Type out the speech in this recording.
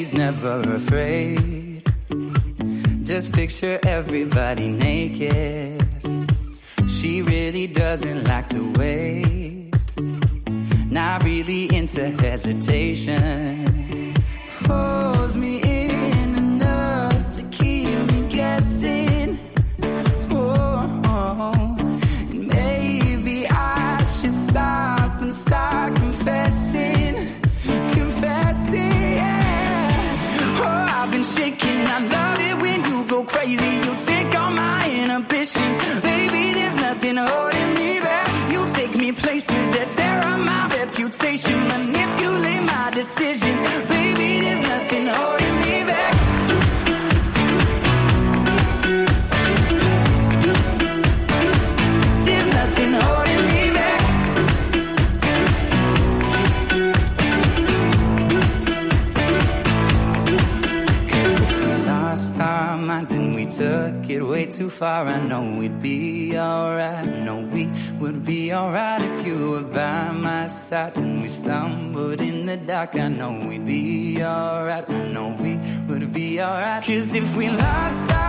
she's never afraid. Just picture everybody naked. She really doesn't like to wait. Not really into hesitation. Pulls me in enough to keep me guessing. And maybe I should stop and start confessing, yeah. Oh, I've been shaking. I love it when you go crazy. You take all my inhibitions, baby. There's nothing holding me back. You take me places that tear up my reputation, manipulate my decisions, baby. There's nothing holding me back. There's nothing holding me back. Lost our minds and we took it way too far. I know we'd be alright. I know we would be alright if you were by my side. And we stumbled in the dark. I know we'd be alright. I know we would be alright. 'Cause if we lost our